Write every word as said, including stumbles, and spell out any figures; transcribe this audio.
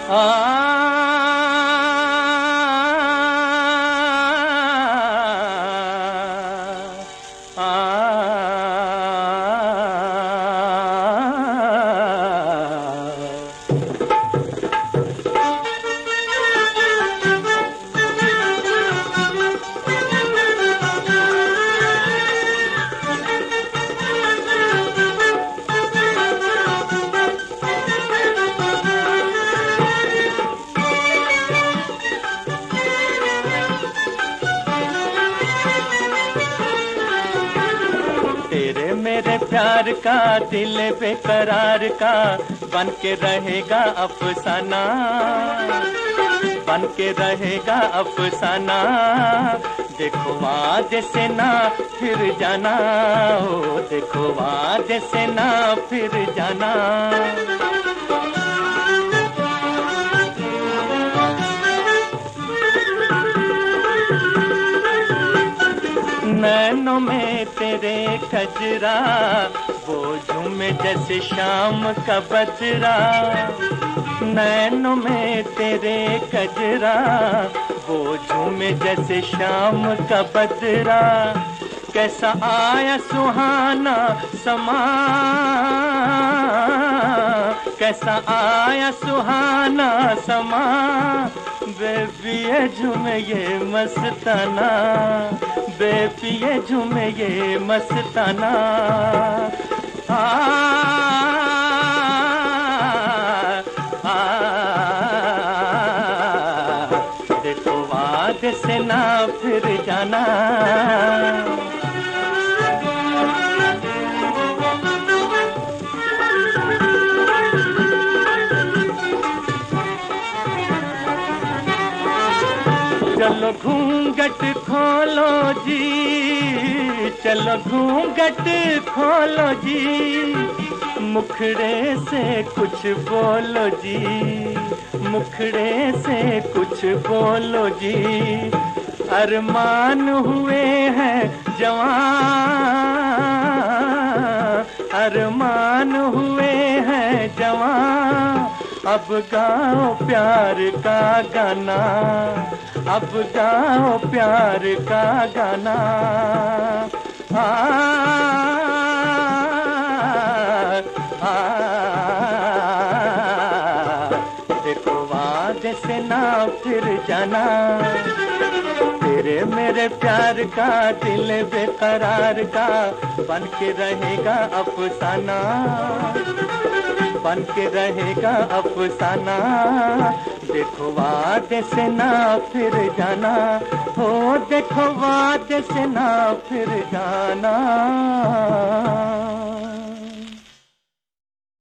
मेरे प्यार का दिल बेकरार का बन के रहेगा अफसाना, बन के रहेगा अफसाना। देखो वादे से ना फिर जाना, ओ देखो वादे से ना फिर जाना। नैनों में तेरे कजरा वो झूमे जैसे शाम का बजरा। नैनों में तेरे कजरा वो झूमे जैसे शाम का बजरा। कैसा आया सुहाना समा, कैसा आया सुहाना समा। बेपिए झूमे ये मस्ताना, बेपिए झूमे ये मस्ताना। आ, आ, देखो वादे से ना फिर जाना। चलो घूंघट खोलो जी, चलो घूंघट खोलो जी। मुखड़े से कुछ बोलो जी, मुखड़े से कुछ बोलो जी। अरमान हुए हैं जवान, अरमान हुए हैं जवान। अब गाओ प्यार का गाना, अब गाओ प्यार का गाना। आ, आ, देखो वादे से ना फिर जाना। तेरे मेरे प्यार का दिल बेकरार का बन के रहेगा अफसाना, बन के रहेगा अफसाना। देखो वादे से ना फिर जाना, हो देखो वादे से ना फिर जाना।